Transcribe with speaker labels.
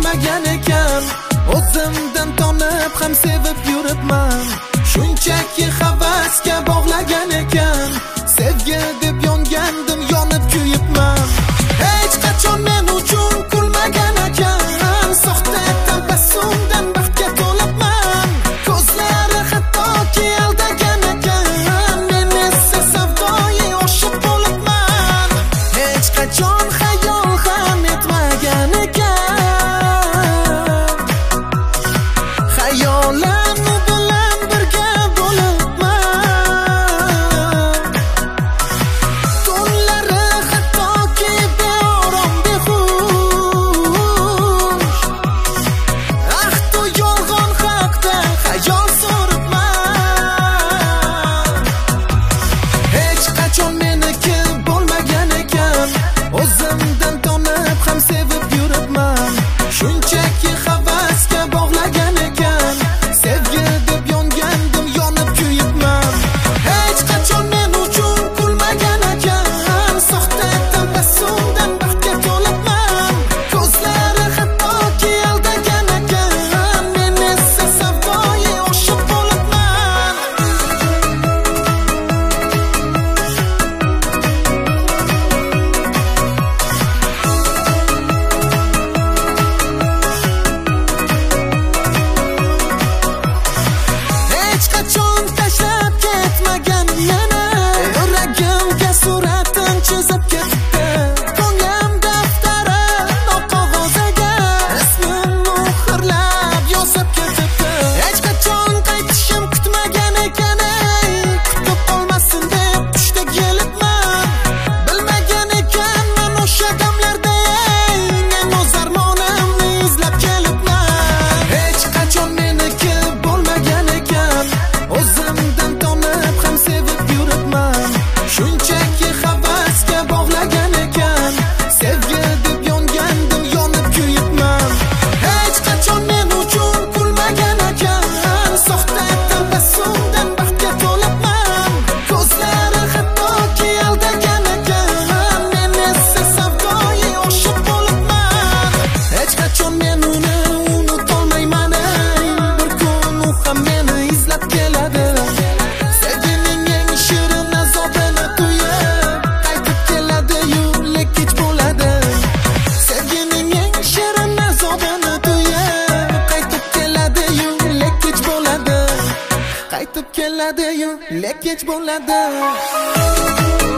Speaker 1: bo'lmagan ekan. O'zimdan tonib ham sevib yuribman. Shunchaki havasga bog'lagan ekan. Sevgi deb yongandim, yonib kuyibman. Hech qachon men uchun kulmagan ekan. Soxta tabassumdan baxtga to'libman. Ko'zlari hattoki aldagan ekan. Men esa savdoyi oshiq bo'libman. Hech qachon xayol ham etmagan ekan. Xayolim bilan birga bo'libman. Tunlari hattoki beorom behush. Ahdu yolg'on haqda xayol suribman. Hech qachon meniki bo'lmagan ekan. O'zimdan tonib ham sevib yuribman. Shunchaki havasga bog'lagan ekan. Sevgi deb yongandim, yonib kuyibman. Hech qachon men uchun kulmagan ekan. Soxta tabassumdan baxtga to'libman. Ko'zlari hattoki aldagan ekan. Men esa savdoyi oshiq bo'libman. Hech qachon tashlab ketmagan yana. Yuragimga suratın chizib ketdi. Ko'nglim daftari noqog'ozaga ismim muhrlab yozib ketibdi. Hech qachon qaytishim kutmagan ekan. Kutib qolmasin deb tushda kelibman. Bilmagan ekanman o'sha damlarda men o'z armonimni izlab kelibman. Hech qachon meniki bo'lmagan ekan. O'zimdan tonib ham sevib yuribman. Shunchaki havasga bog'lagan ekan. Sevgi deb yongandim, yonib kuyibman. Hech qachon men uchun kulmagan ekan. Soxta tabassumdan baxtga to'libman. Ko'zlari hattoki aldagan ekan. Men esa savdoyi oshiq bo'libman. Hech qachon men uni unutolmayman. Bir kun u ham meni izlab keladi. Sevgining eng shirin azobini tuyib qaytib keladi-yu, lek kech bo'ladi. Sevgining eng shirin azobini tuyib qaytib keladi-yu, lek kech bo'ladi. Qaytib keladi-yu, lek kech bo'ladi.